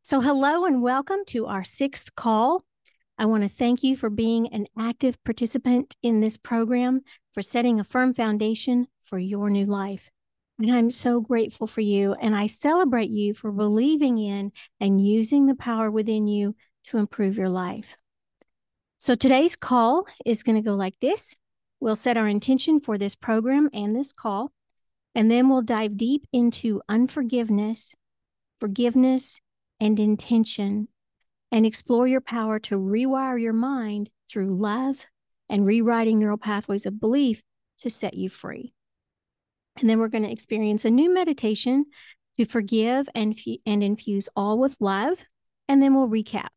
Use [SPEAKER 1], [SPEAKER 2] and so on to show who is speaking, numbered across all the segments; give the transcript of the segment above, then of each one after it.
[SPEAKER 1] So, hello and welcome to our sixth call. I want to thank you for being an active participant in this program, for setting a firm foundation for your new life. And I'm so grateful for you, and I celebrate you for believing in and using the power within you to improve your life. So, today's call is going to go like this. We'll set our intention for this program and this call, and then we'll dive deep into unforgiveness, forgiveness, and intention, and explore your power to rewire your mind through love and rewriting neural pathways of belief to set you free. And then we're going to experience a new meditation to forgive and infuse all with love. And then we'll recap.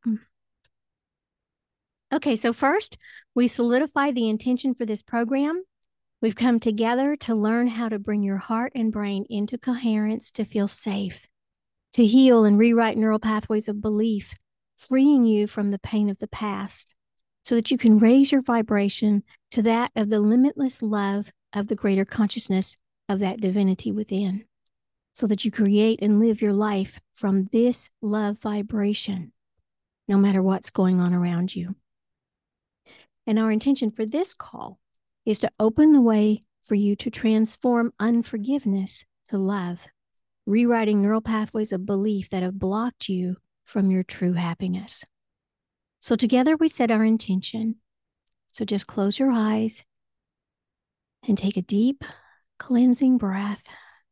[SPEAKER 1] Okay, so first, we solidify the intention for this program. We've come together to learn how to bring your heart and brain into coherence to feel safe, to heal and rewrite neural pathways of belief, freeing you from the pain of the past so that you can raise your vibration to that of the limitless love of the greater consciousness of that divinity within, so that you create and live your life from this love vibration, no matter what's going on around you. And our intention for this call is to open the way for you to transform unforgiveness to love, rewriting neural pathways of belief that have blocked you from your true happiness. So together we set our intention. So just close your eyes and take a deep, cleansing breath.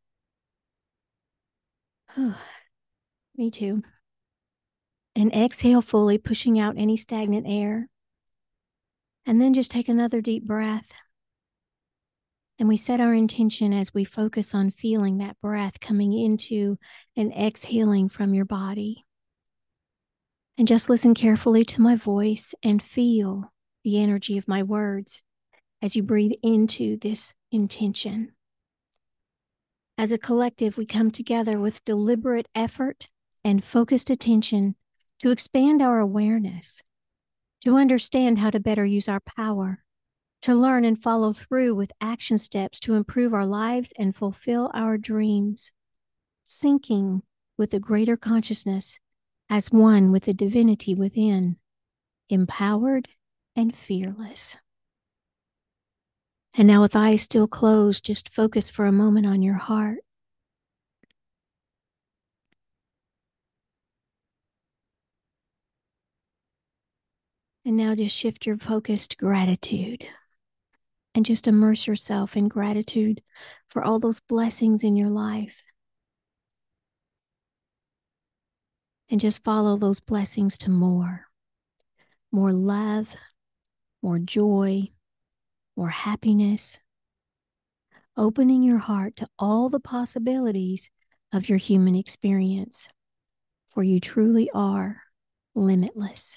[SPEAKER 1] Me too. And exhale fully, pushing out any stagnant air. And then just take another deep breath. And we set our intention as we focus on feeling that breath coming into and exhaling from your body. And just listen carefully to my voice and feel the energy of my words as you breathe into this intention. As a collective, we come together with deliberate effort and focused attention to expand our awareness, to understand how to better use our power, to learn and follow through with action steps to improve our lives and fulfill our dreams, syncing with the greater consciousness as one with the divinity within, empowered and fearless. And now with eyes still closed, just focus for a moment on your heart. And now just shift your focus to gratitude and just immerse yourself in gratitude for all those blessings in your life. And just follow those blessings to more love, more joy, more happiness, opening your heart to all the possibilities of your human experience, for you truly are limitless.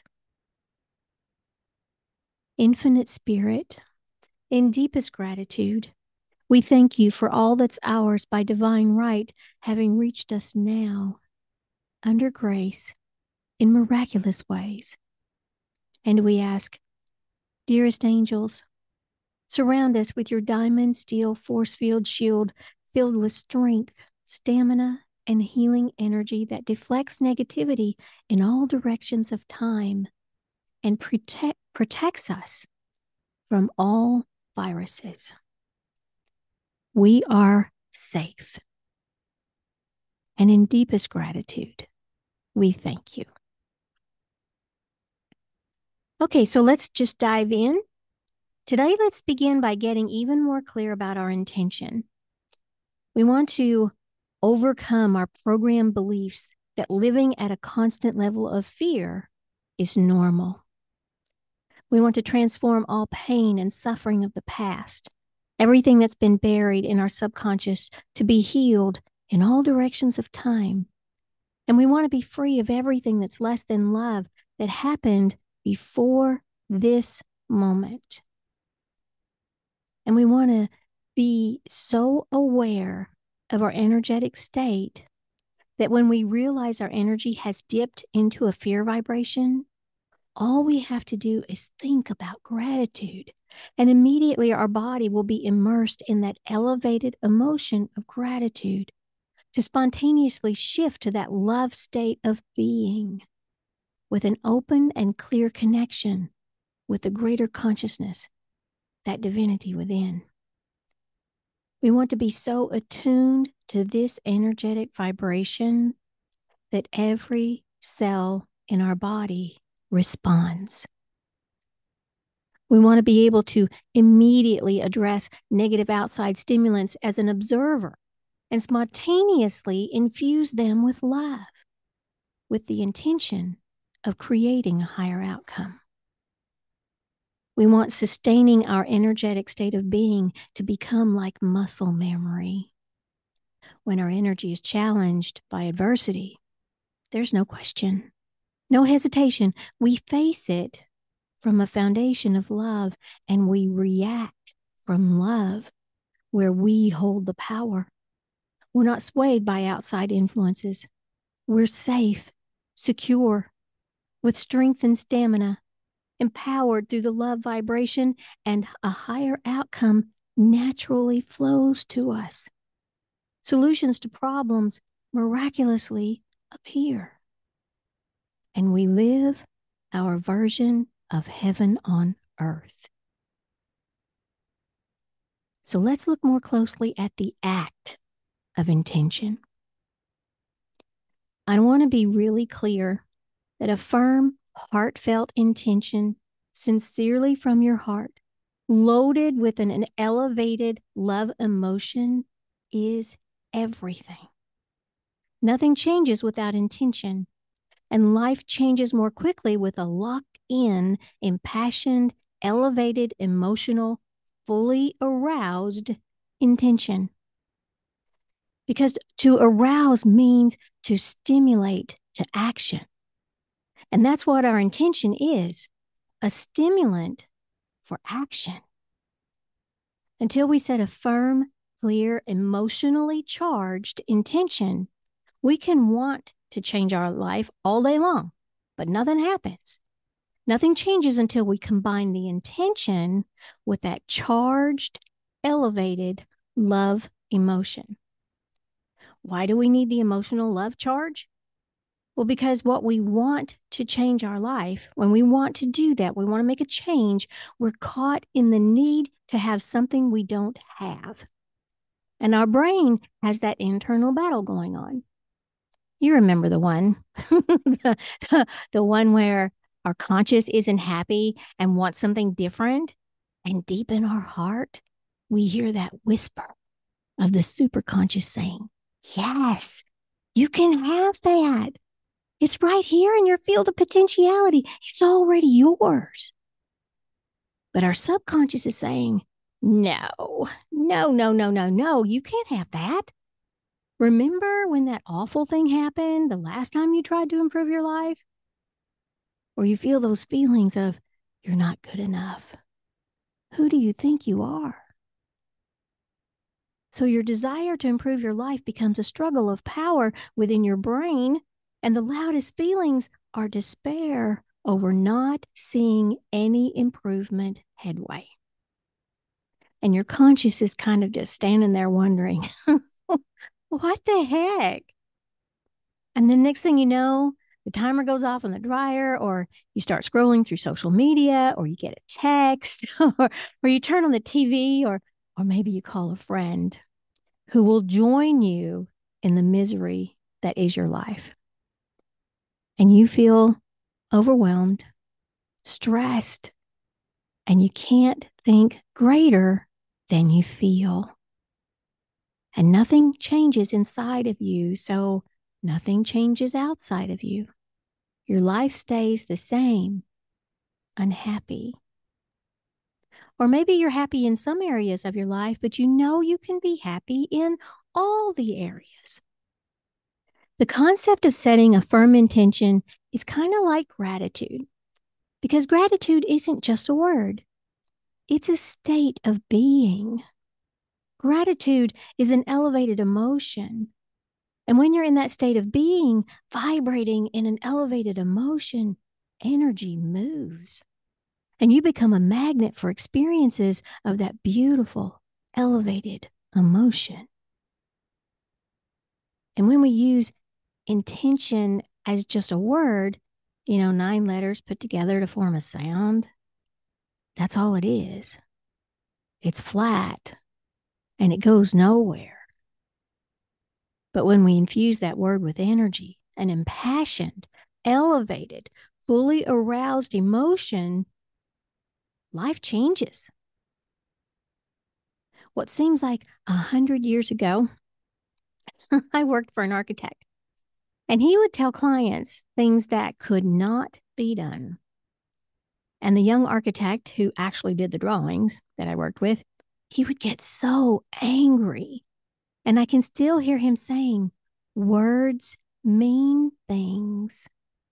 [SPEAKER 1] Infinite Spirit, in deepest gratitude, we thank you for all that's ours by divine right, having reached us now, under grace, in miraculous ways. And we ask, dearest angels, surround us with your diamond steel force field shield filled with strength, stamina, and healing energy that deflects negativity in all directions of time and protects us from all viruses. We are safe. And in deepest gratitude, we thank you. Okay, so let's just dive in. Today, let's begin by getting even more clear about our intention. We want to overcome our programmed beliefs that living at a constant level of fear is normal. We want to transform all pain and suffering of the past, everything that's been buried in our subconscious, to be healed in all directions of time. And we want to be free of everything that's less than love that happened before this moment. And we want to be so aware of our energetic state that when we realize our energy has dipped into a fear vibration, all we have to do is think about gratitude. And immediately our body will be immersed in that elevated emotion of gratitude, to spontaneously shift to that love state of being with an open and clear connection with the greater consciousness, that divinity within. We want to be so attuned to this energetic vibration that every cell in our body responds. We want to be able to immediately address negative outside stimulants as an observer and spontaneously infuse them with love, with the intention of creating a higher outcome. We want sustaining our energetic state of being to become like muscle memory. When our energy is challenged by adversity, there's no question, no hesitation. We face it from a foundation of love, and we react from love, where we hold the power. We're not swayed by outside influences. We're safe, secure, with strength and stamina, empowered through the love vibration, and a higher outcome naturally flows to us. Solutions to problems miraculously appear. And we live our version of heaven on earth. So let's look more closely at the act of intention. I want to be really clear that a firm, heartfelt intention, sincerely from your heart, loaded with an elevated love emotion, is everything. Nothing changes without intention, and life changes more quickly with a locked-in, impassioned, elevated, emotional, fully aroused intention. Because to arouse means to stimulate to action. And that's what our intention is, a stimulant for action. Until we set a firm, clear, emotionally charged intention, we can want to change our life all day long, but nothing happens. Nothing changes until we combine the intention with that charged, elevated love emotion. Why do we need the emotional love charge? Well, because what we want to change our life, when we want to do that, we want to make a change, we're caught in the need to have something we don't have. And our brain has that internal battle going on. You remember the one, the one where our conscious isn't happy and wants something different. And deep in our heart, we hear that whisper of the superconscious saying, yes, you can have that. It's right here in your field of potentiality. It's already yours. But our subconscious is saying, no, you can't have that. Remember when that awful thing happened the last time you tried to improve your life? Or you feel those feelings of, you're not good enough. Who do you think you are? So your desire to improve your life becomes a struggle of power within your brain, and the loudest feelings are despair over not seeing any improvement headway. And your conscious is kind of just standing there wondering, what the heck? And the next thing you know, the timer goes off on the dryer, or you start scrolling through social media, or you get a text, or you turn on the TV, or maybe you call a friend who will join you in the misery that is your life. And you feel overwhelmed, stressed, and you can't think greater than you feel. And nothing changes inside of you, so nothing changes outside of you. Your life stays the same, unhappy. Or maybe you're happy in some areas of your life, but you know you can be happy in all the areas. The concept of setting a firm intention is kind of like gratitude, because gratitude isn't just a word. It's a state of being. Gratitude is an elevated emotion. And when you're in that state of being, vibrating in an elevated emotion, energy moves. And you become a magnet for experiences of that beautiful, elevated emotion. And when we use intention as just a word, 9 letters put together to form a sound, that's all it is. It's flat and it goes nowhere. But when we infuse that word with energy, an impassioned, elevated, fully aroused emotion, life changes. What seems like 100 years ago, I worked for an architect, and he would tell clients things that could not be done. And the young architect who actually did the drawings that I worked with, he would get so angry. And I can still hear him saying, words mean things.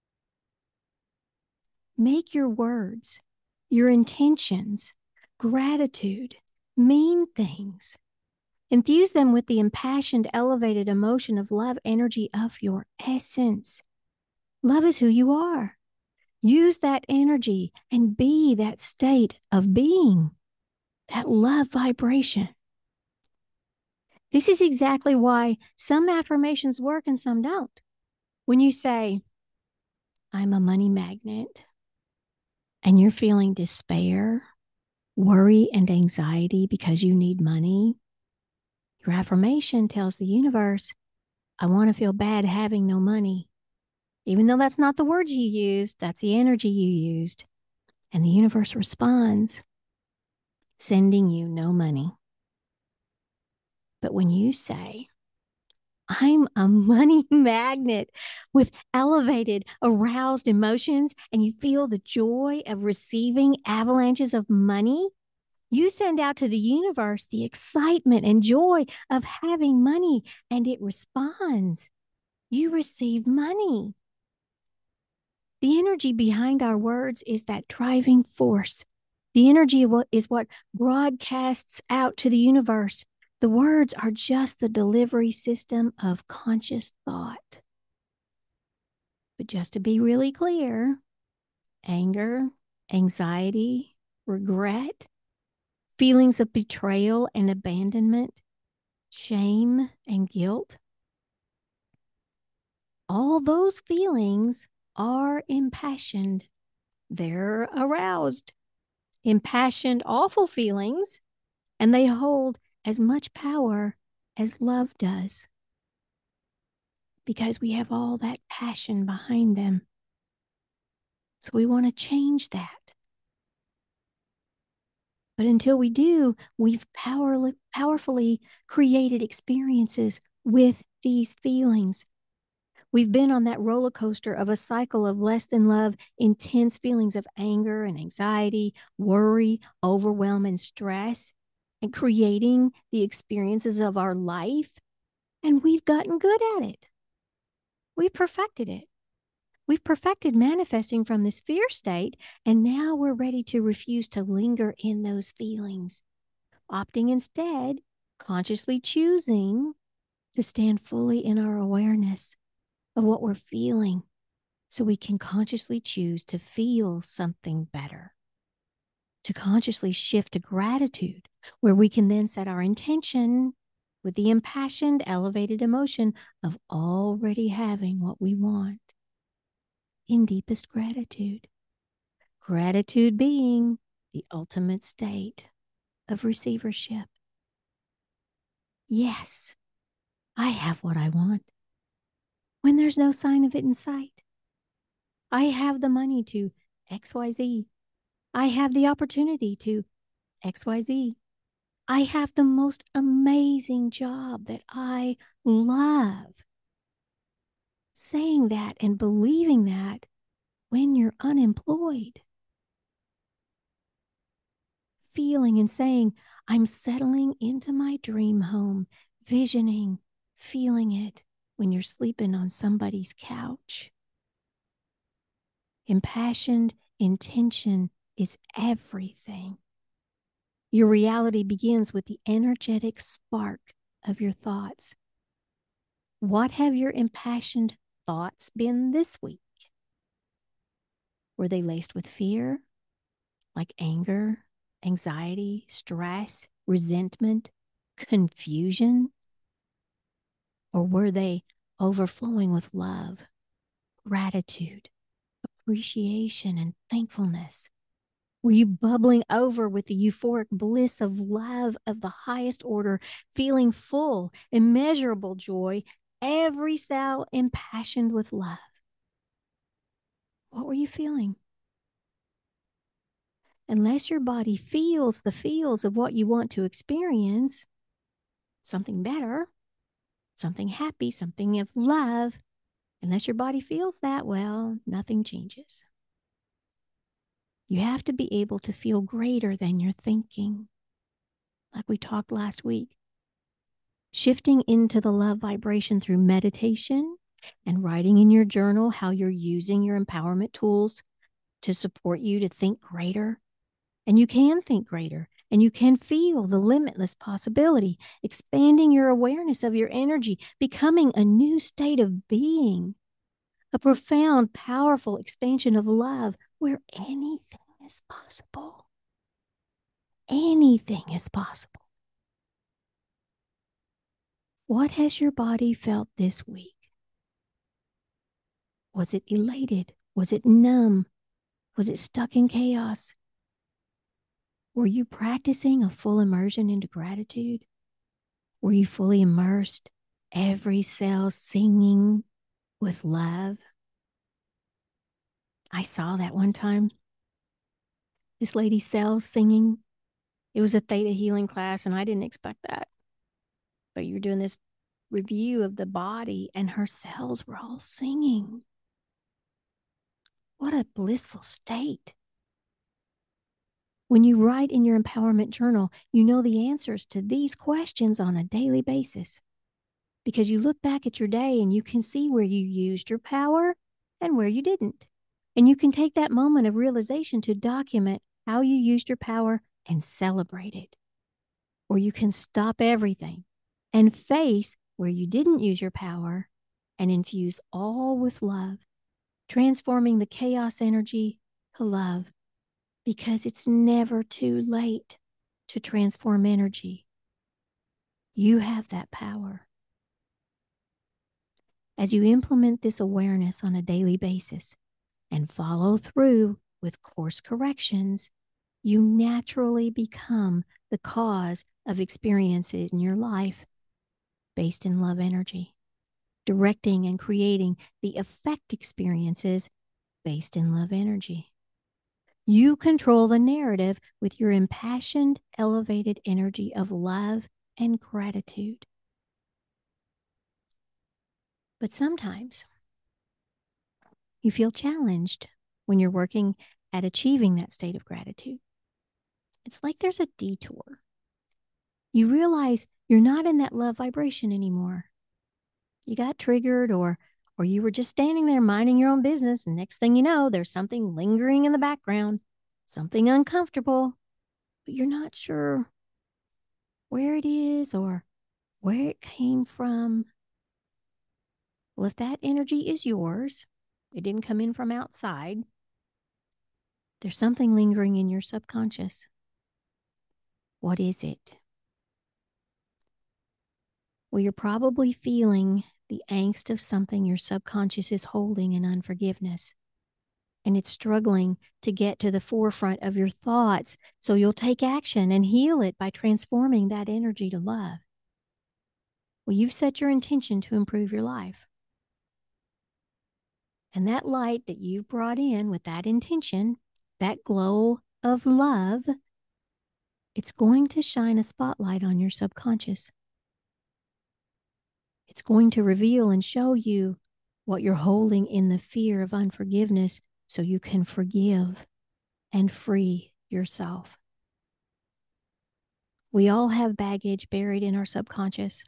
[SPEAKER 1] Make your words, your intentions, gratitude mean things. Infuse them with the impassioned, elevated emotion of love energy of your essence. Love is who you are. Use that energy and be that state of being, that love vibration. This is exactly why some affirmations work and some don't. When you say, I'm a money magnet, and you're feeling despair, worry, and anxiety because you need money, your affirmation tells the universe, I want to feel bad having no money. Even though that's not the words you used, that's the energy you used. And the universe responds, sending you no money. But when you say, I'm a money magnet with elevated, aroused emotions, and you feel the joy of receiving avalanches of money, you send out to the universe the excitement and joy of having money, and it responds. You receive money. The energy behind our words is that driving force. The energy is what broadcasts out to the universe. The words are just the delivery system of conscious thought. But just to be really clear, anger, anxiety, regret, feelings of betrayal and abandonment, shame and guilt, all those feelings are impassioned. They're aroused. Impassioned, awful feelings, and they hold as much power as love does because we have all that passion behind them. So we want to change that. But until we do, we've powerfully created experiences with these feelings. We've been on that roller coaster of a cycle of less than love, intense feelings of anger and anxiety, worry, overwhelm, and stress, and creating the experiences of our life. And we've gotten good at it. We've perfected it. We've perfected manifesting from this fear state, and now we're ready to refuse to linger in those feelings, opting instead, consciously choosing to stand fully in our awareness of what we're feeling so we can consciously choose to feel something better, to consciously shift to gratitude, where we can then set our intention with the impassioned, elevated emotion of already having what we want in deepest gratitude. Gratitude being the ultimate state of receivership. Yes, I have what I want when there's no sign of it in sight. I have the money to XYZ. I have the opportunity to XYZ. I have the most amazing job that I love. Saying that and believing that when you're unemployed. Feeling and saying, I'm settling into my dream home, visioning, feeling it when you're sleeping on somebody's couch. Impassioned intention is everything. Your reality begins with the energetic spark of your thoughts. What have your impassioned thoughts been this week? Were they laced with fear, like anger, anxiety, stress, resentment, confusion? Or were they overflowing with love, gratitude, appreciation, and thankfulness? Were you bubbling over with the euphoric bliss of love of the highest order, feeling full, immeasurable joy, every cell impassioned with love? What were you feeling? Unless your body feels the feels of what you want to experience, something better, something happy, something of love, unless your body feels that, well, nothing changes. You have to be able to feel greater than you're thinking, like we talked last week. Shifting into the love vibration through meditation and writing in your journal how you're using your empowerment tools to support you to think greater. And you can think greater, and you can feel the limitless possibility, expanding your awareness of your energy, becoming a new state of being, a profound, powerful expansion of love where anything is possible. Anything is possible. What has your body felt this week? Was it elated? Was it numb? Was it stuck in chaos? Were you practicing a full immersion into gratitude? Were you fully immersed, every cell singing with love? I saw that one time. This lady's cells singing. It was a theta healing class, and I didn't expect that. But you're doing this review of the body, and her cells were all singing. What a blissful state. When you write in your empowerment journal, you know the answers to these questions on a daily basis because you look back at your day and you can see where you used your power and where you didn't. And you can take that moment of realization to document how you used your power and celebrate it. Or you can stop everything and face where you didn't use your power and infuse all with love, transforming the chaos energy to love. Because it's never too late to transform energy. You have that power. As you implement this awareness on a daily basis and follow through with course corrections, you naturally become the cause of experiences in your life based in love energy, directing and creating the effect experiences based in love energy. You control the narrative with your impassioned, elevated energy of love and gratitude. But sometimes you feel challenged when you're working at achieving that state of gratitude. It's like there's a detour. You realize you're not in that love vibration anymore. You got triggered or you were just standing there minding your own business, and next thing you know, there's something lingering in the background, something uncomfortable, but you're not sure where it is or where it came from. Well, if that energy is yours, it didn't come in from outside, there's something lingering in your subconscious. What is it? Well, you're probably feeling the angst of something your subconscious is holding in unforgiveness. And it's struggling to get to the forefront of your thoughts. So you'll take action and heal it by transforming that energy to love. Well, you've set your intention to improve your life. And that light that you've brought in with that intention, that glow of love, it's going to shine a spotlight on your subconscious. It's going to reveal and show you what you're holding in the fear of unforgiveness so you can forgive and free yourself. We all have baggage buried in our subconscious.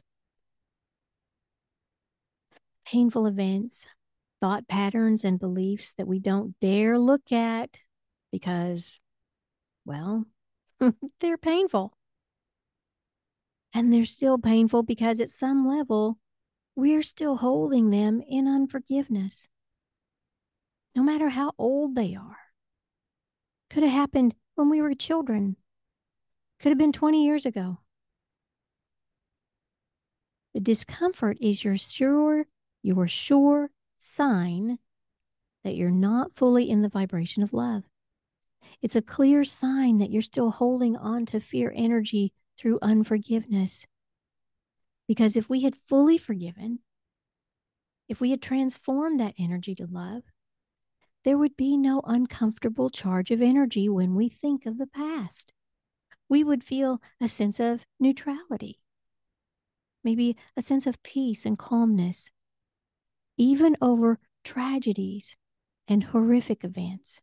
[SPEAKER 1] Painful events, thought patterns, and beliefs that we don't dare look at because, well, they're painful. And they're still painful because at some level, we're still holding them in unforgiveness. No matter how old they are. Could have happened when we were children. Could have been 20 years ago. The discomfort is your sure sign that you're not fully in the vibration of love. It's a clear sign that you're still holding on to fear energy through unforgiveness. Because if we had fully forgiven, if we had transformed that energy to love, there would be no uncomfortable charge of energy when we think of the past. We would feel a sense of neutrality, maybe a sense of peace and calmness, even over tragedies and horrific events.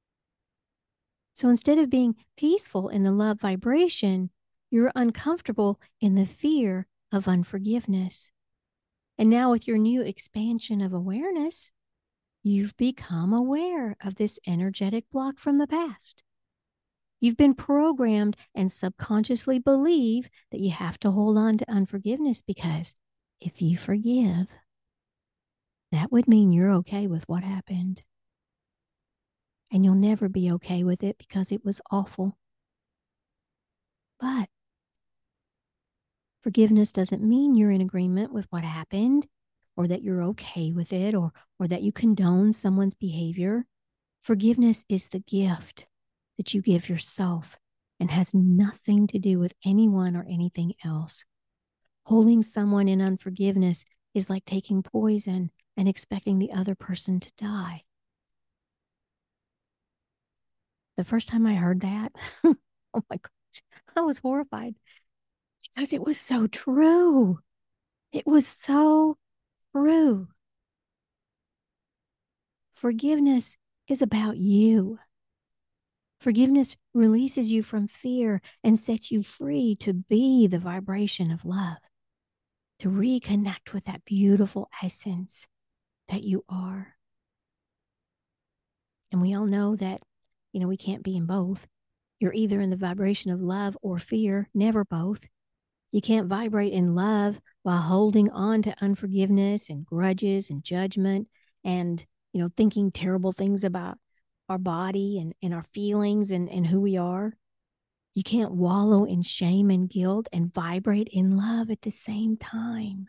[SPEAKER 1] So instead of being peaceful in the love vibration, you're uncomfortable in the fear of unforgiveness. And now, with your new expansion of awareness, you've become aware of this energetic block from the past. You've been programmed and subconsciously believe that you have to hold on to unforgiveness because if you forgive, that would mean you're okay with what happened. And you'll never be okay with it because it was awful. But forgiveness doesn't mean you're in agreement with what happened or that you're okay with it or that you condone someone's behavior. Forgiveness is the gift that you give yourself and has nothing to do with anyone or anything else. Holding someone in unforgiveness is like taking poison and expecting the other person to die. The first time I heard that, oh my gosh, I was horrified because it was so true. It was so true. Forgiveness is about you. Forgiveness releases you from fear and sets you free to be the vibration of love, to reconnect with that beautiful essence that you are. And we all know that, we can't be in both. You're either in the vibration of love or fear, never both. You can't vibrate in love while holding on to unforgiveness and grudges and judgment and, thinking terrible things about our body and our feelings and who we are. You can't wallow in shame and guilt and vibrate in love at the same time.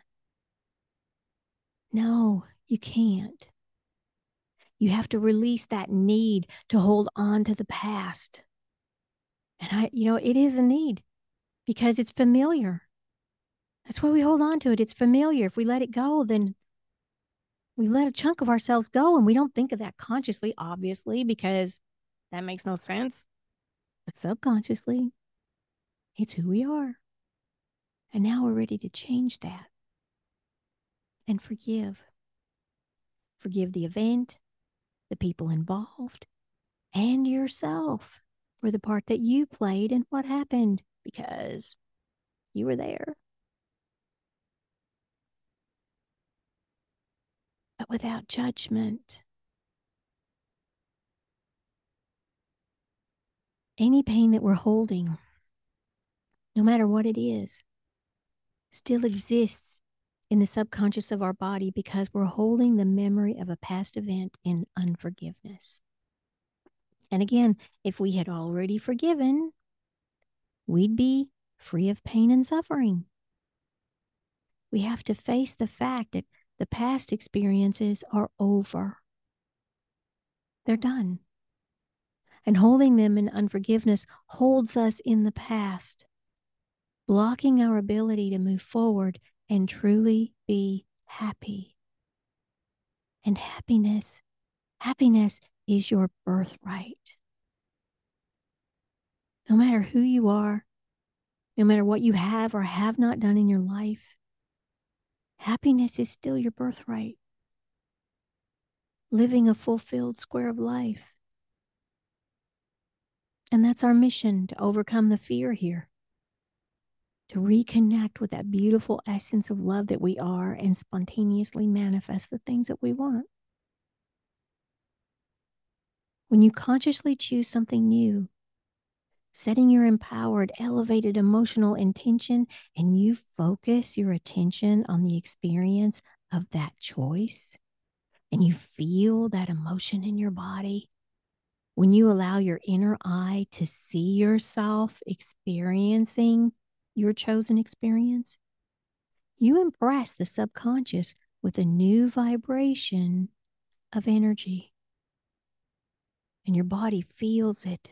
[SPEAKER 1] No, you can't. You have to release that need to hold on to the past. And it is a need because it's familiar. That's why we hold on to it. It's familiar. If we let it go, then we let a chunk of ourselves go, and we don't think of that consciously, obviously, because that makes no sense. But subconsciously, it's who we are. And now we're ready to change that and forgive. Forgive the event, the people involved, and yourself for the part that you played in what happened because you were there. But without judgment. Any pain that we're holding, no matter what it is, still exists in the subconscious of our body because we're holding the memory of a past event in unforgiveness. And again, if we had already forgiven, we'd be free of pain and suffering. We have to face the fact that the past experiences are over. They're done. And holding them in unforgiveness holds us in the past, blocking our ability to move forward and truly be happy. And happiness is your birthright. No matter who you are, no matter what you have or have not done in your life, happiness is still your birthright. Living a fulfilled square of life. And that's our mission, to overcome the fear here, to reconnect with that beautiful essence of love that we are and spontaneously manifest the things that we want. When you consciously choose something new, setting your empowered, elevated emotional intention, and you focus your attention on the experience of that choice, and you feel that emotion in your body, when you allow your inner eye to see yourself experiencing your chosen experience, You impress the subconscious with a new vibration of energy, and your body feels it.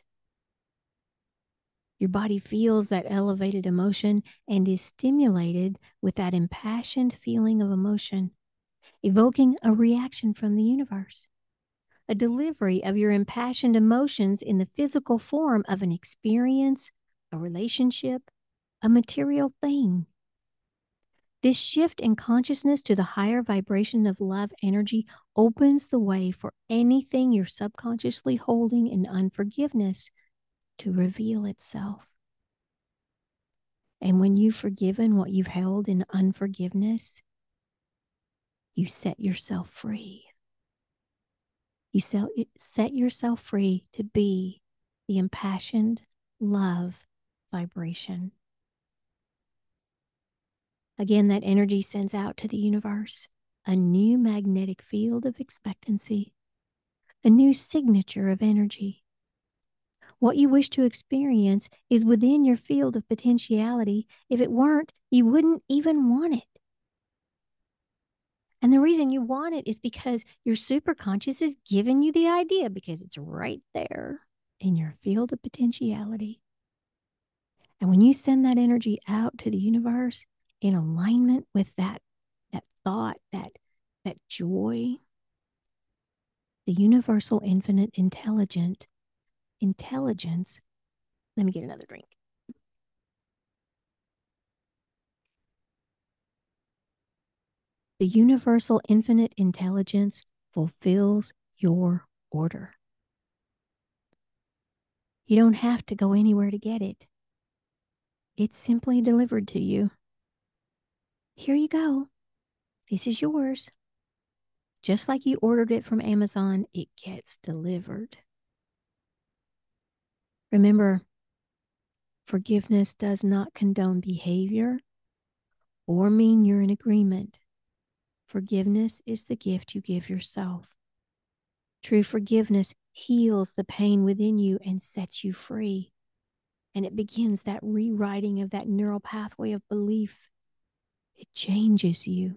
[SPEAKER 1] Your body feels that elevated emotion and is stimulated with that impassioned feeling of emotion, evoking a reaction from the universe, a delivery of your impassioned emotions in the physical form of an experience, a relationship, a material thing. This shift in consciousness to the higher vibration of love energy opens the way for anything you're subconsciously holding in unforgiveness to reveal itself. And when you've forgiven what you've held in unforgiveness, you set yourself free. You set yourself free to be the impassioned love vibration. Again, that energy sends out to the universe a new magnetic field of expectancy, a new signature of energy. What you wish to experience is within your field of potentiality. If it weren't, you wouldn't even want it. And the reason you want it is because your superconscious is giving you the idea, because it's right there in your field of potentiality. And when you send that energy out to the universe in alignment with that thought, that joy, the universal infinite intelligence, let me get another drink. The universal infinite intelligence fulfills your order. You don't have to go anywhere to get it. It's simply delivered to you. Here you go. This is yours. Just like you ordered it from Amazon, it gets delivered. Remember, forgiveness does not condone behavior or mean you're in agreement. Forgiveness is the gift you give yourself. True forgiveness heals the pain within you and sets you free. And it begins that rewriting of that neural pathway of belief. It changes you.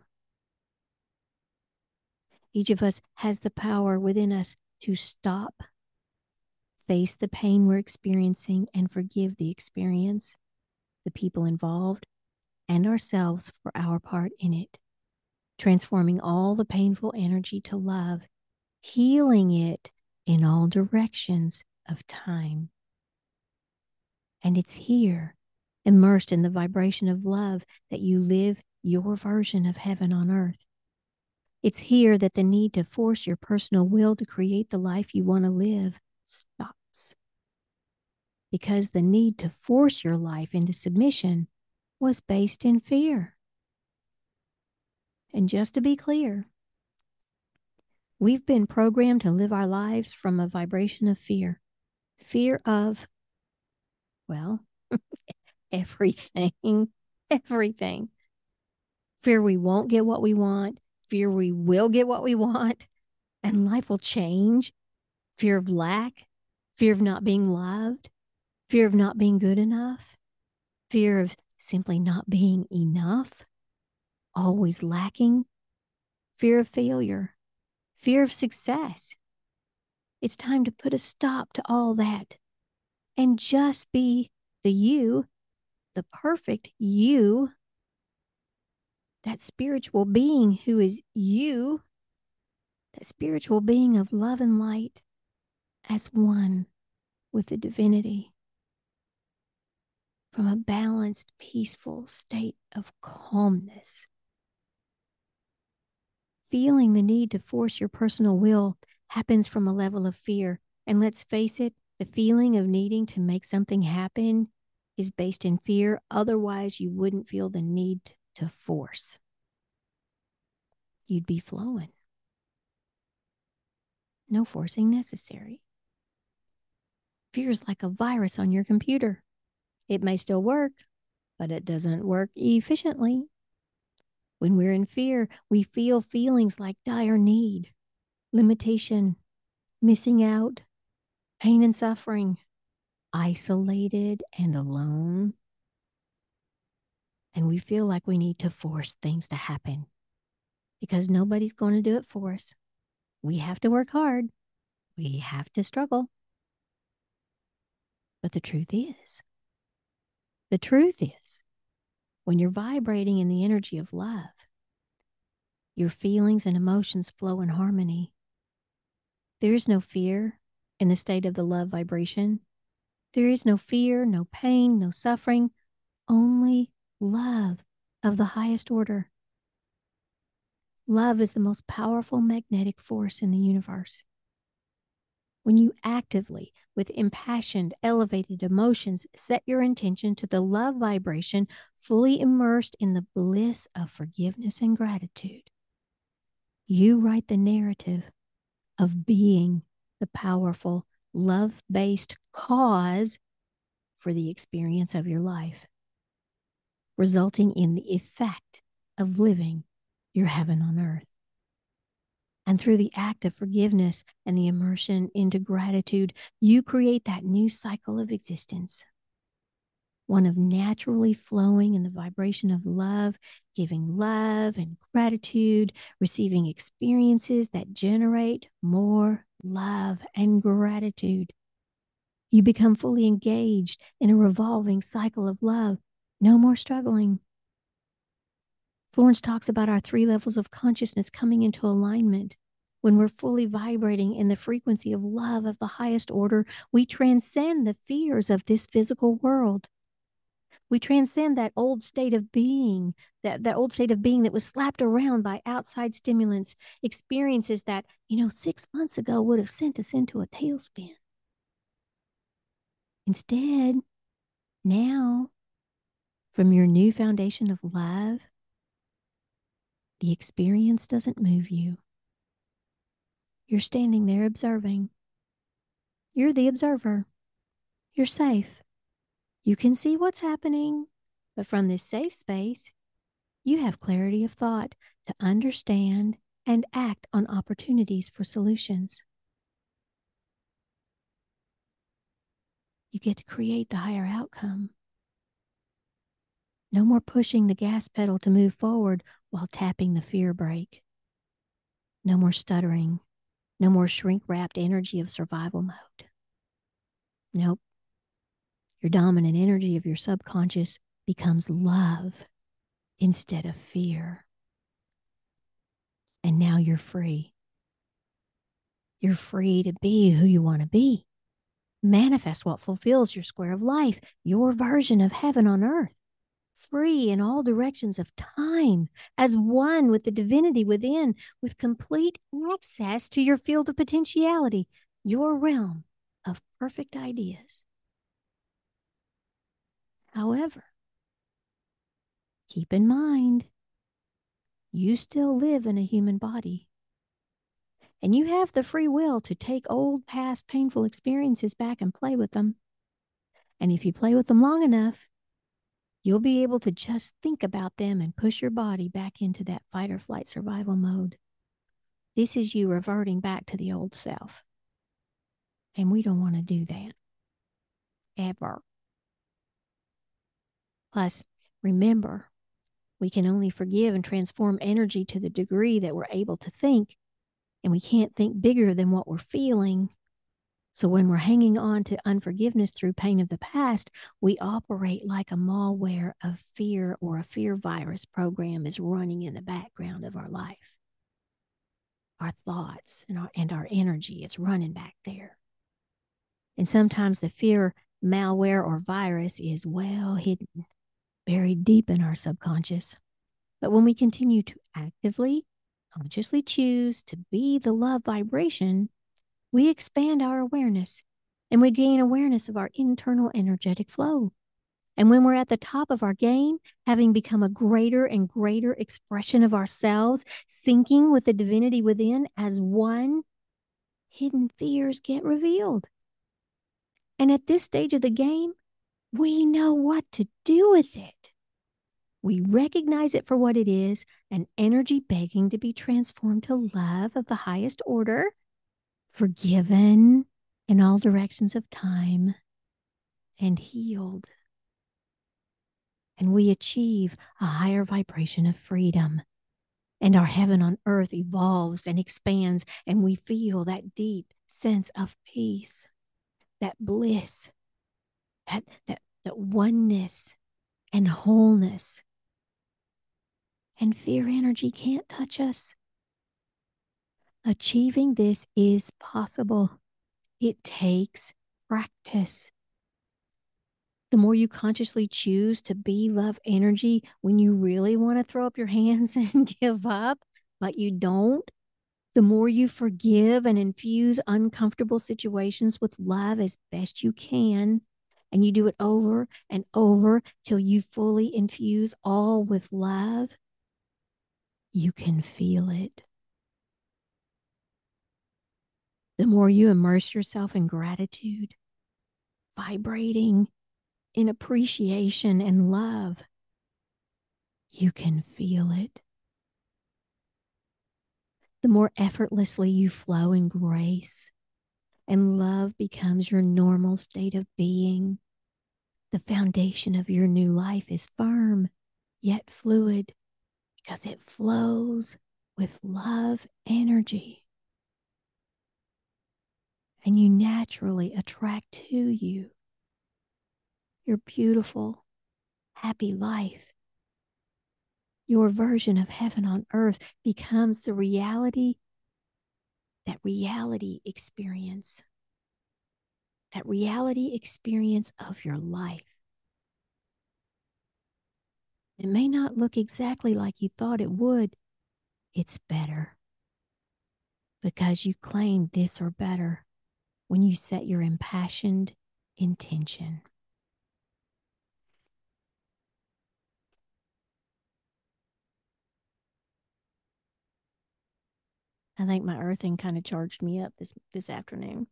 [SPEAKER 1] Each of us has the power within us to stop, face the pain we're experiencing, and forgive the experience, the people involved, and ourselves for our part in it, transforming all the painful energy to love, healing it in all directions of time. And it's here, immersed in the vibration of love, that you live your version of heaven on earth. It's here that the need to force your personal will to create the life you want to live stops. Because the need to force your life into submission was based in fear. And just to be clear, we've been programmed to live our lives from a vibration of fear. Fear of, well, everything, everything. Fear we won't get what we want. Fear we will get what we want and life will change. Fear of lack. Fear of not being loved. Fear of not being good enough. Fear of simply not being enough. Always lacking. Fear of failure. Fear of success. It's time to put a stop to all that and just be the you, the perfect you, that spiritual being who is you, that spiritual being of love and light as one with the divinity, from a balanced, peaceful state of calmness. Feeling the need to force your personal will happens from a level of fear. And let's face it, the feeling of needing to make something happen is based in fear. Otherwise, you wouldn't feel the need to force. You'd be flowing. No forcing necessary. Fear is like a virus on your computer. It may still work, but it doesn't work efficiently. When we're in fear, we feel feelings like dire need, limitation, missing out, pain and suffering, isolated and alone. And we feel like we need to force things to happen because nobody's going to do it for us. We have to work hard. We have to struggle. But the truth is, when you're vibrating in the energy of love, your feelings and emotions flow in harmony. There is no fear in the state of the love vibration. There is no fear, no pain, no suffering, only love of the highest order. Love is the most powerful magnetic force in the universe. When you actively, with impassioned, elevated emotions, set your intention to the love vibration, fully immersed in the bliss of forgiveness and gratitude, you write the narrative of being the powerful, love-based cause for the experience of your life, resulting in the effect of living your heaven on earth. And through the act of forgiveness and the immersion into gratitude, you create that new cycle of existence, one of naturally flowing in the vibration of love, giving love and gratitude, receiving experiences that generate more love and gratitude. You become fully engaged in a revolving cycle of love. No more struggling. Florence talks about our 3 levels of consciousness coming into alignment. When we're fully vibrating in the frequency of love of the highest order, we transcend the fears of this physical world. We transcend that old state of being, that old state of being that was slapped around by outside stimulants, experiences that, 6 months ago would have sent us into a tailspin. Instead, now, from your new foundation of love, the experience doesn't move you. You're standing there observing. You're the observer. You're safe. You can see what's happening, but from this safe space, you have clarity of thought to understand and act on opportunities for solutions. You get to create the higher outcome. No more pushing the gas pedal to move forward while tapping the fear brake. No more stuttering. No more shrink-wrapped energy of survival mode. Nope. Your dominant energy of your subconscious becomes love instead of fear. And now you're free. You're free to be who you want to be. Manifest what fulfills your square of life, your version of heaven on earth. Free in all directions of time, as one with the divinity within, with complete access to your field of potentiality, your realm of perfect ideas. However, keep in mind, you still live in a human body. And you have the free will to take old, past, painful experiences back and play with them. And if you play with them long enough, you'll be able to just think about them and push your body back into that fight or flight survival mode. This is you reverting back to the old self. And we don't want to do that. Ever. Plus, remember, we can only forgive and transform energy to the degree that we're able to think. And we can't think bigger than what we're feeling. So when we're hanging on to unforgiveness through pain of the past, we operate like a malware of fear, or a fear virus program is running in the background of our life. Our thoughts and our energy is running back there. And sometimes the fear malware or virus is well hidden, buried deep in our subconscious. But when we continue to actively, consciously choose to be the love vibration, we expand our awareness and we gain awareness of our internal energetic flow. And when we're at the top of our game, having become a greater and greater expression of ourselves, syncing with the divinity within as one, hidden fears get revealed. And at this stage of the game, we know what to do with it. We recognize it for what it is, an energy begging to be transformed to love of the highest order, forgiven in all directions of time, and healed. and we achieve a higher vibration of freedom. And our heaven on earth evolves and expands, and we feel that deep sense of peace, that bliss, that oneness and wholeness. And fear energy can't touch us. Achieving this is possible. It takes practice. The more you consciously choose to be love energy when you really want to throw up your hands and give up, but you don't, the more you forgive and infuse uncomfortable situations with love as best you can, and you do it over and over till you fully infuse all with love, you can feel it. The more you immerse yourself in gratitude, vibrating in appreciation and love, you can feel it. The more effortlessly you flow in grace and love becomes your normal state of being, the foundation of your new life is firm yet fluid because it flows with love energy. And you naturally attract to you your beautiful, happy life. Your version of heaven on earth becomes the reality, that reality experience of your life. It may not look exactly like you thought it would. It's better because you claim this or better when you set your impassioned intention. I think my earthing kind of charged me up this afternoon.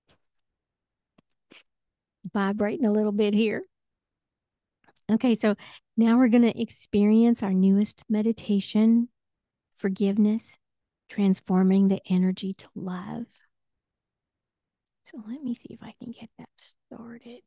[SPEAKER 1] Vibrating a little bit here. Okay, so now we're going to experience our newest meditation, forgiveness, transforming the energy to love. So let me see if I can get that started.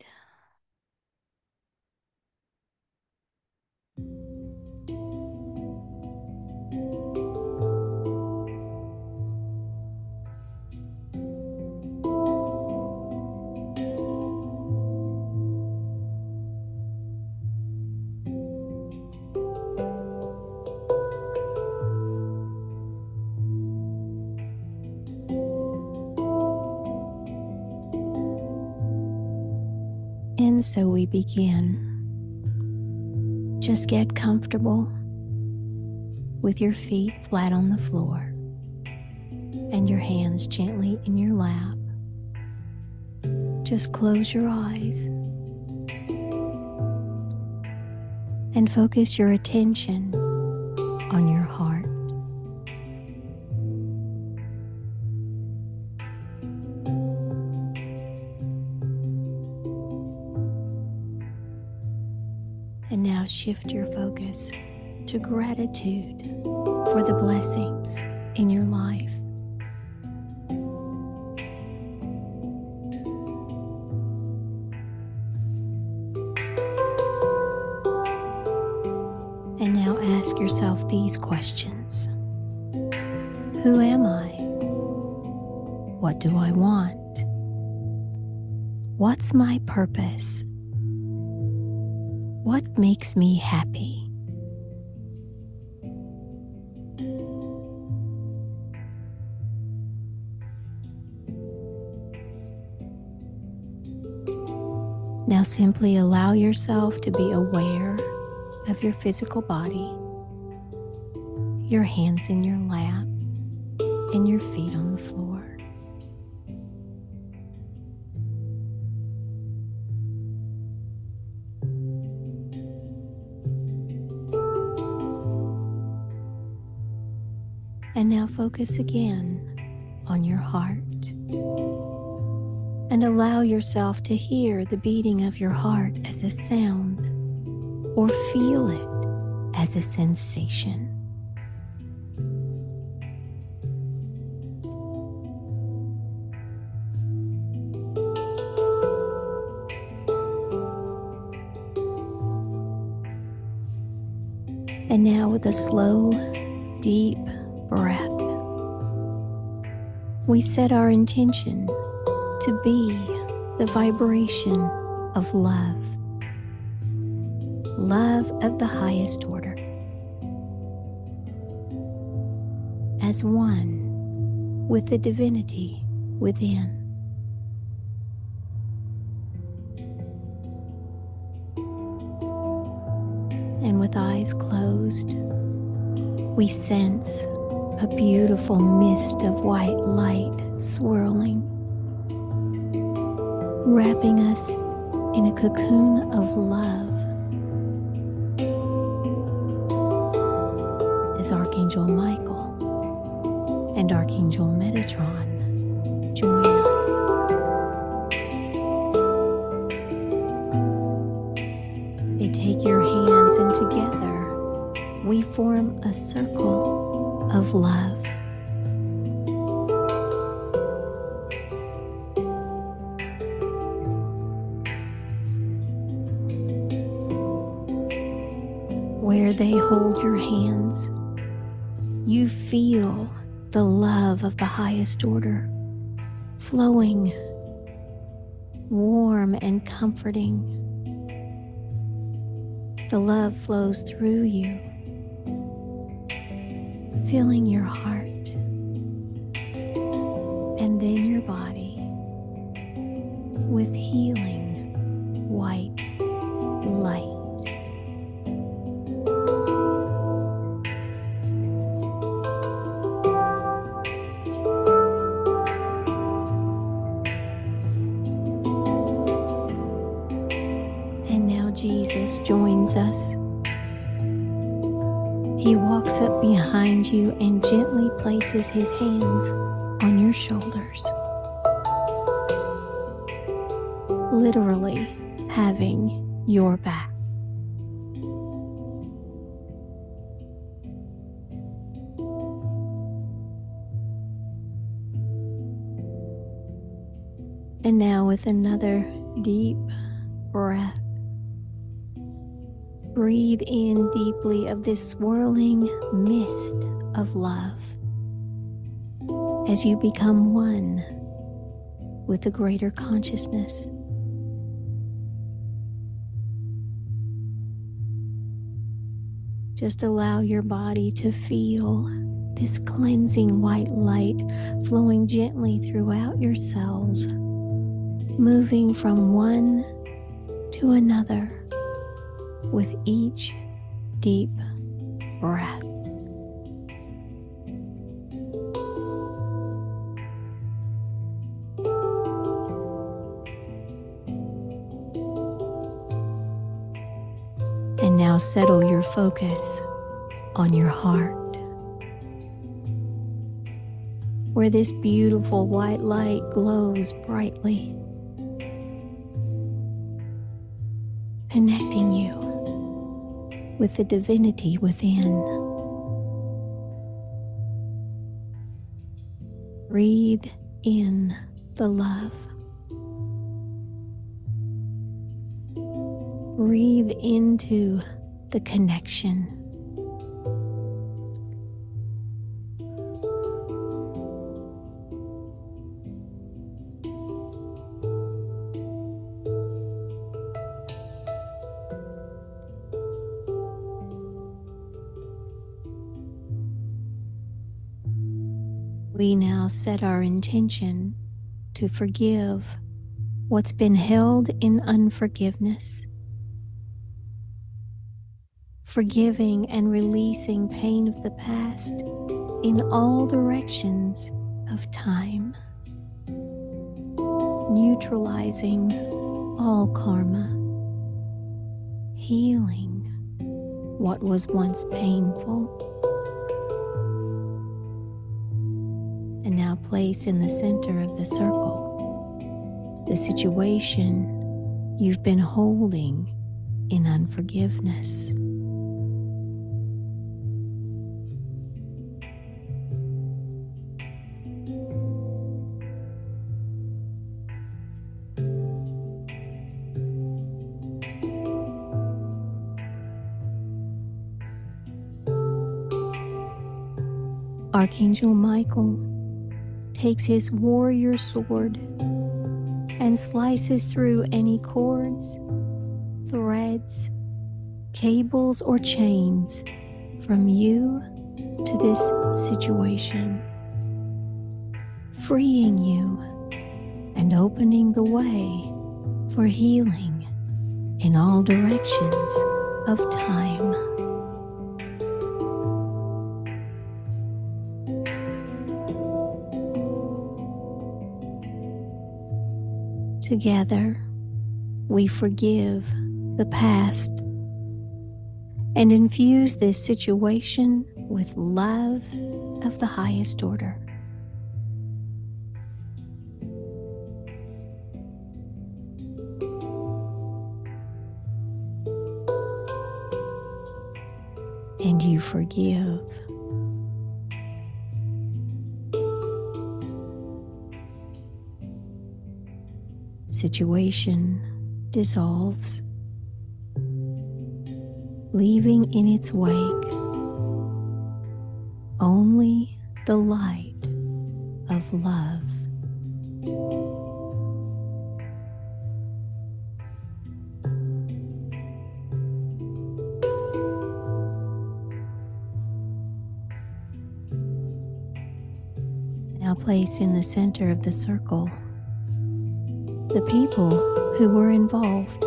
[SPEAKER 1] And so we begin. Just get comfortable with your feet flat on the floor and your hands gently in your lap. Just close your eyes and focus your attention on your heart. And now shift your focus to gratitude for the blessings in your life. And now ask yourself these questions. Who am I? What do I want? What's my purpose? What makes me happy? Now simply allow yourself to be aware of your physical body, your hands in your lap, and your feet on the floor. And now focus again on your heart and allow yourself to hear the beating of your heart as a sound or feel it as a sensation. And now, with a slow, deep breath, we set our intention to be the vibration of love, love of the highest order, as one with the divinity within. And with eyes closed, we sense a beautiful mist of white light swirling, wrapping us in a cocoon of love as Archangel Michael and Archangel Metatron join us. They take your hands, and together we form a circle of love. Where they hold your hands, you feel the love of the highest order flowing, warm and comforting. The love flows through you, filling your heart and then your body with healing white light. And now Jesus joins us. He walks up behind you and gently places his hands on your shoulders, literally having your back. And now, with another deep breath, breathe in deeply of this swirling mist of love as you become one with the greater consciousness. Just allow your body to feel this cleansing white light flowing gently throughout your cells, moving from one to another with each deep breath. And now settle your focus on your heart, where this beautiful white light glows brightly, connecting you with the divinity within. Breathe in the love. Breathe into the connection. We now set our intention to forgive what's been held in unforgiveness, forgiving and releasing pain of the past in all directions of time, neutralizing all karma, healing what was once painful. And now place in the center of the circle the situation you've been holding in unforgiveness. Archangel Michael takes his warrior sword and slices through any cords, threads, cables, or chains from you to this situation, freeing you and opening the way for healing in all directions of time. Together, we forgive the past and infuse this situation with love of the highest order. And you forgive. Situation dissolves, leaving in its wake only the light of love. Now place in the center of the circle the people who were involved.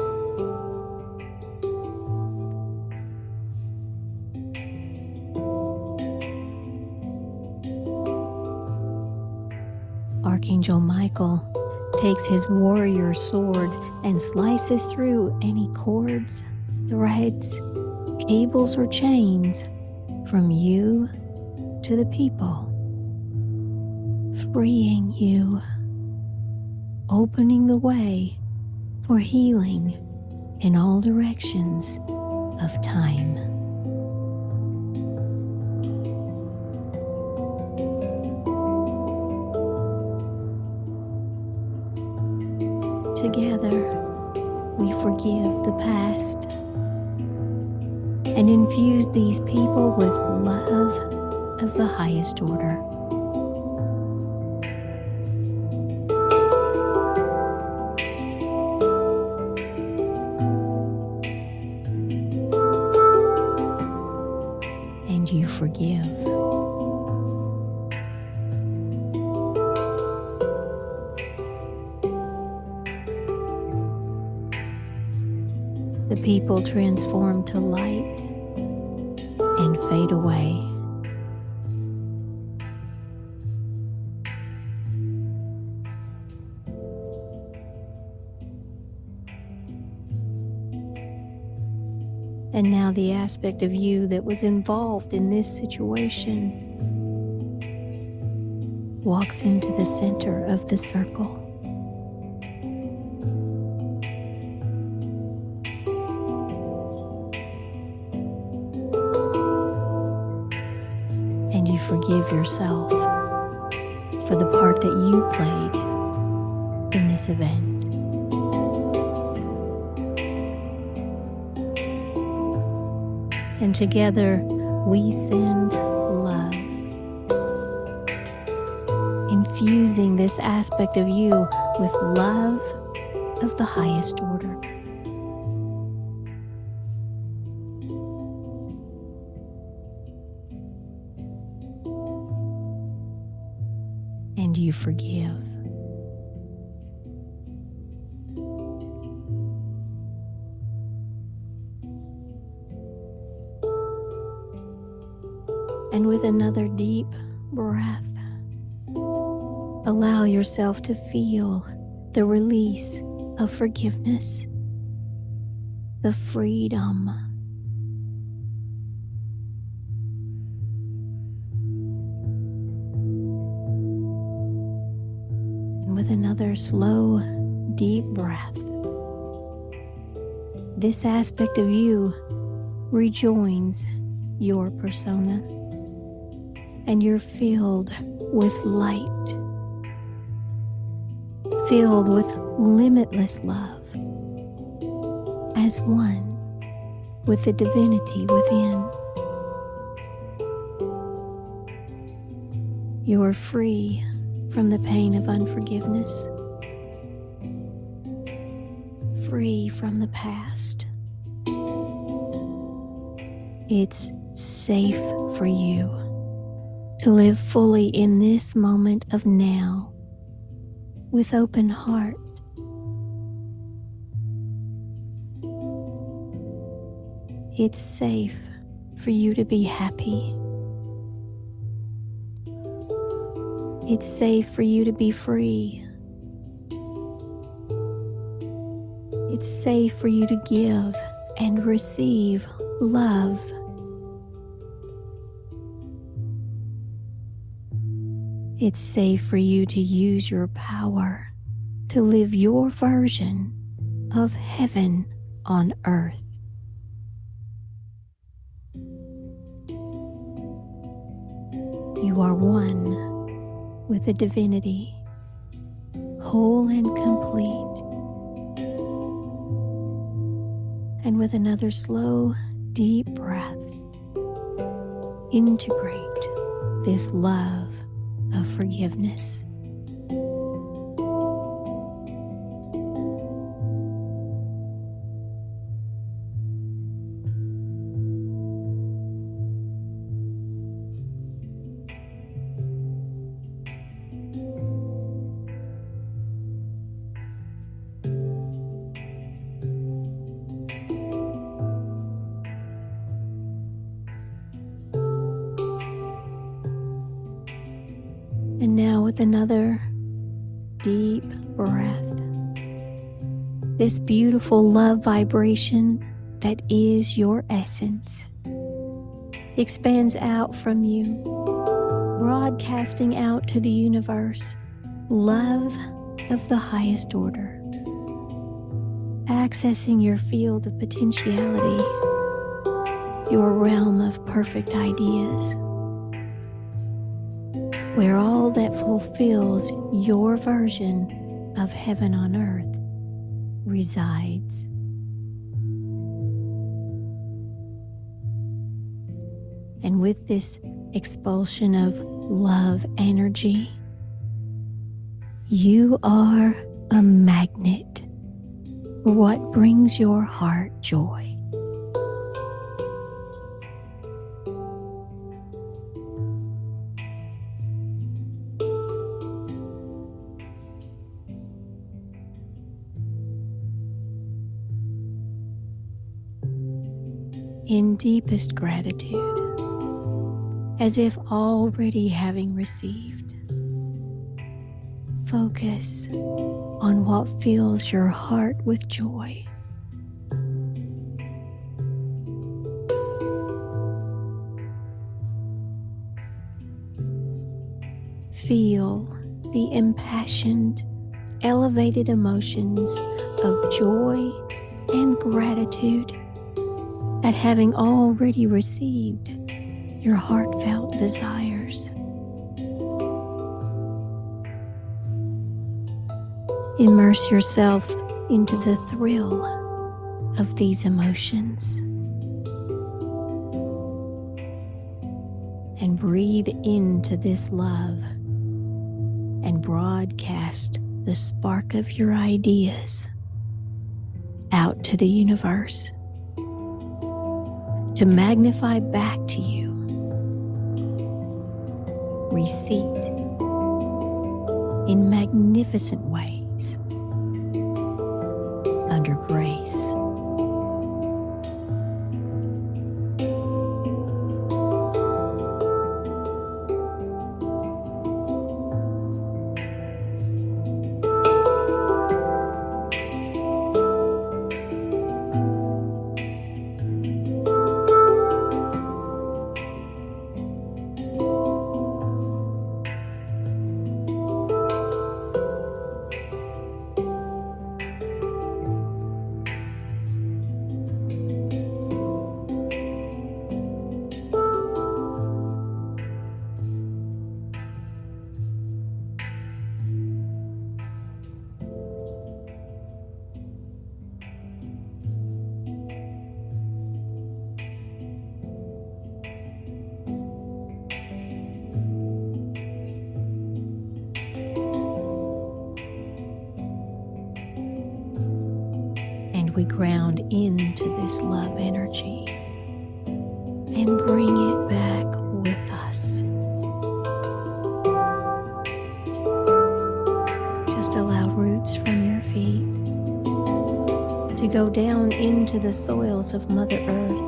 [SPEAKER 1] Archangel Michael takes his warrior sword and slices through any cords, threads, cables, or chains from you to the people, freeing you, opening the way for healing in all directions of time. Together, we forgive the past and infuse these people with love of the highest order. And you forgive. The people transform to light and fade away. And now the aspect of you that was involved in this situation walks into the center of the circle. And you forgive yourself for the part that you played in this event. And together we send love, infusing this aspect of you with love of the highest order. And you forgive. And with another deep breath, allow yourself to feel the release of forgiveness, the freedom. And with another slow, deep breath, this aspect of you rejoins your persona. And you're filled with light, filled with limitless love, as one with the divinity within. You're free from the pain of unforgiveness, free from the past. It's safe for you to live fully in this moment of now with open heart. It's safe for you to be happy. It's safe for you to be free. It's safe for you to give and receive love. It's safe for you to use your power to live your version of heaven on earth. You are one with the divinity, whole and complete. And with another slow, deep breath, integrate this love of forgiveness. And now with another deep breath, this beautiful love vibration that is your essence expands out from you, broadcasting out to the universe love of the highest order, accessing your field of potentiality, your realm of perfect ideas, where all that fulfills your version of heaven on earth resides. And with this expulsion of love energy, you are a magnet for what brings your heart joy. In deepest gratitude, as if already having received, focus on what fills your heart with joy. Feel the impassioned, elevated emotions of joy and gratitude at having already received your heartfelt desires. Immerse yourself into the thrill of these emotions and breathe into this love and broadcast the spark of your ideas out to the universe to magnify back to you receipt in magnificent ways under grace. And we ground into this love energy and bring it back with us. Just allow roots from your feet to go down into the soils of Mother Earth,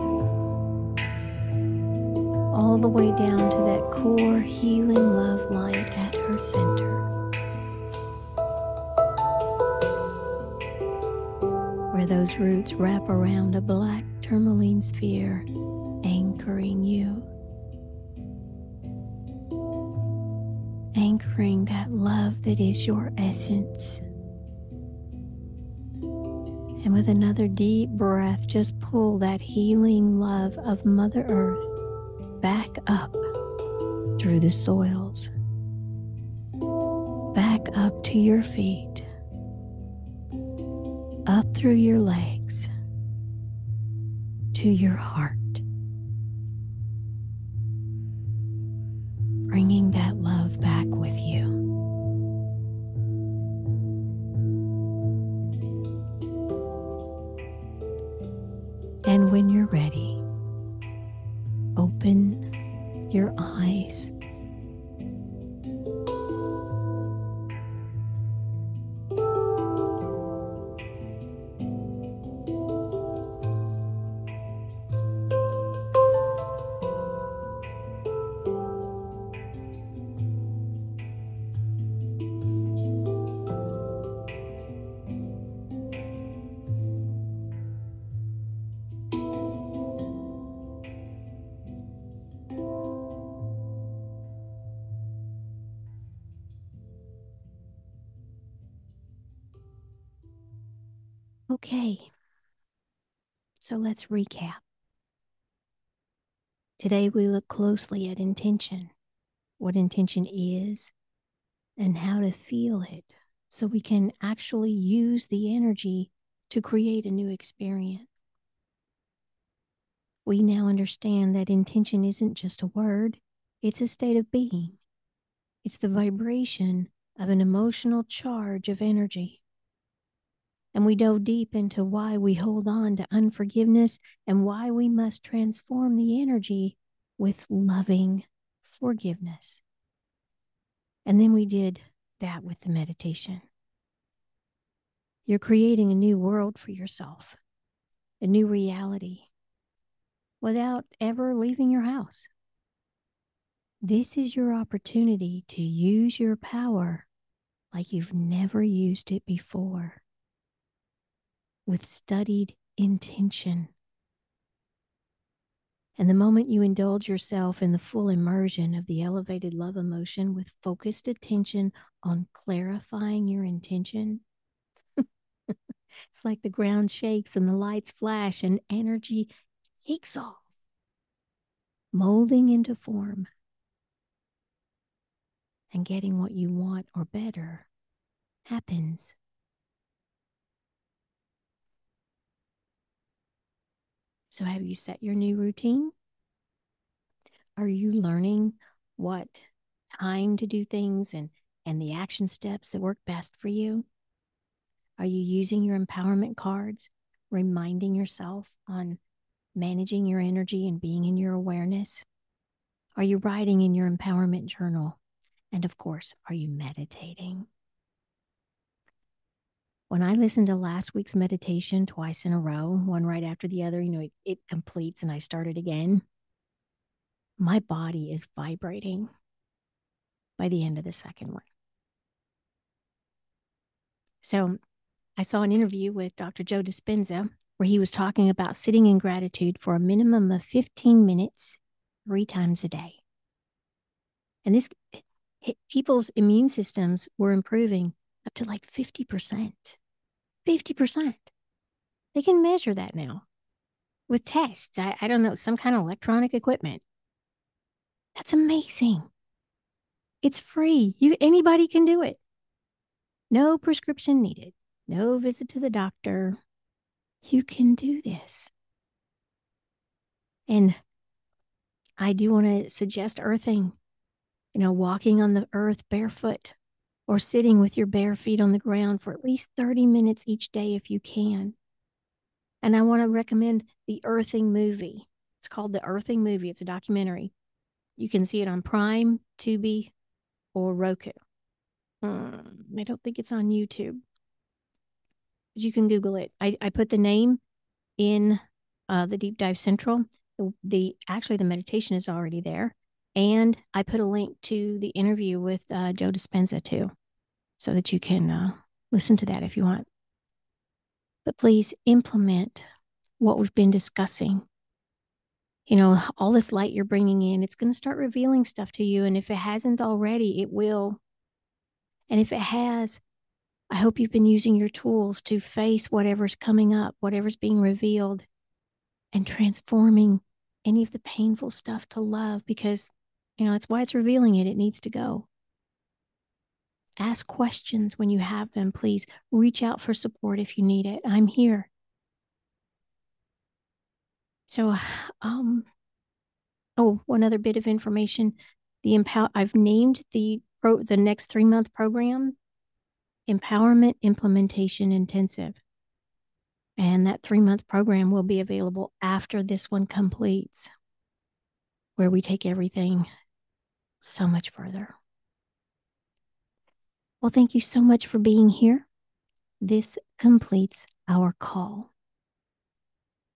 [SPEAKER 1] all the way down to that core healing love light at her center, where those roots wrap around a black tourmaline sphere, anchoring you, anchoring that love that is your essence. And with another deep breath, just pull that healing love of Mother Earth back up through the soils, back up to your feet, up through your legs, to your heart, bringing that love back with you. And when you're ready, open your eyes. Okay, so let's recap. Today we look closely at intention, what intention is, and how to feel it so we can actually use the energy to create a new experience. We now understand that intention isn't just a word, it's a state of being. It's the vibration of an emotional charge of energy. And we dove deep into why we hold on to unforgiveness and why we must transform the energy with loving forgiveness. And then we did that with the meditation. You're creating a new world for yourself, a new reality, without ever leaving your house. This is your opportunity to use your power like you've never used it before, with studied intention. And the moment you indulge yourself in the full immersion of the elevated love emotion with focused attention on clarifying your intention, it's like the ground shakes and the lights flash and energy takes off, molding into form and getting what you want or better happens. So have you set your new routine? Are you learning what time to do things and the action steps that work best for you? Are you using your empowerment cards, reminding yourself on managing your energy and being in your awareness? Are you writing in your empowerment journal? And of course, are you meditating? When I listen to last week's meditation twice in a row, one right after the other, it completes and I start it again. My body is vibrating by the end of the second one. So I saw an interview with Dr. Joe Dispenza where he was talking about sitting in gratitude for a minimum of 15 minutes, 3 times a day. And this people's immune systems were improving up to like 50%. 50%. They can measure that now with tests. I don't know, some kind of electronic equipment. That's amazing. It's free. Anybody can do it. No prescription needed. No visit to the doctor. You can do this. And I do want to suggest earthing, walking on the earth barefoot or sitting with your bare feet on the ground for at least 30 minutes each day if you can. And I want to recommend the Earthing movie. It's called The Earthing Movie. It's a documentary. You can see it on Prime, Tubi, or Roku. I don't think it's on YouTube, but you can Google it. I put the name in the Deep Dive Central. Actually the meditation is already there, and I put a link to the interview with Joe Dispenza too, so that you can listen to that if you want. But please implement what we've been discussing. You know, all this light you're bringing in, it's going to start revealing stuff to you. And if it hasn't already, it will. And if it has, I hope you've been using your tools to face whatever's coming up, whatever's being revealed, and transforming any of the painful stuff to love, because, you know, it's why it's revealing it. It needs to go. Ask questions when you have them. Please reach out for support if you need it. I'm here. So, one other bit of information. I've named the next 3-month program Empowerment Implementation Intensive. And that 3-month program will be available after this one completes, where we take everything so much further. Well, thank you so much for being here. This completes our call.